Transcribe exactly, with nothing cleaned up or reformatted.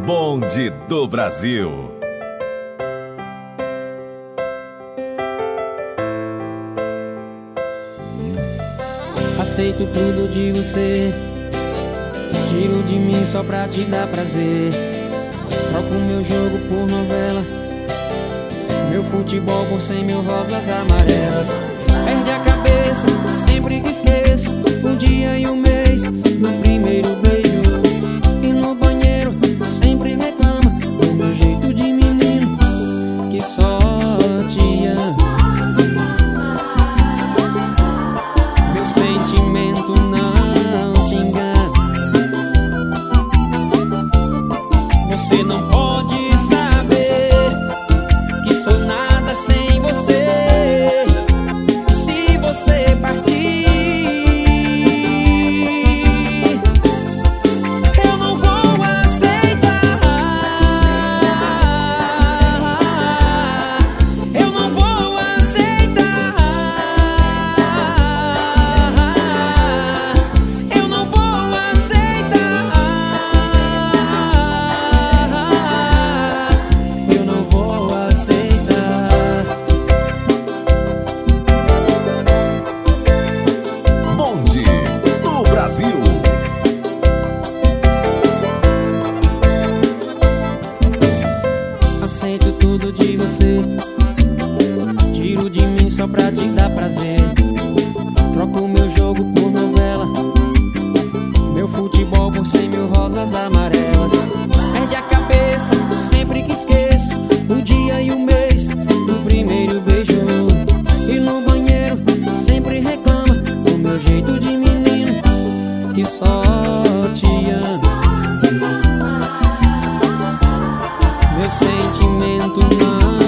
Bonde do Brasil. Aceito tudo de você, tiro de mim só pra te dar prazer. Troco meu jogo por novela, meu futebol por cem mil rosas amarelas. Perde a cabeça sempre que esqueço o dia e o mês do primeiro beijo. E no banheiro sempre reclama do meu jeito de menino que só te ama. Meu sentimento não te engana. Você não pode saber que sou nada sem você. Se você partir, eu não vou aceitar. Eu não vou aceitar. Eu não vou aceitar. Eu não vou aceitar. Bonde do Brasil. Aceito tudo de você, tiro de mim só pra te dar prazer. Troco meu jogo por novela, meu futebol por cem mil rosas amarelas. Perde a cabeça sempre que esqueço o dia e o mês do primeiro beijo. E no banheiro sempre reclama do meu jeito de menino que só te ama. Meu sentimento não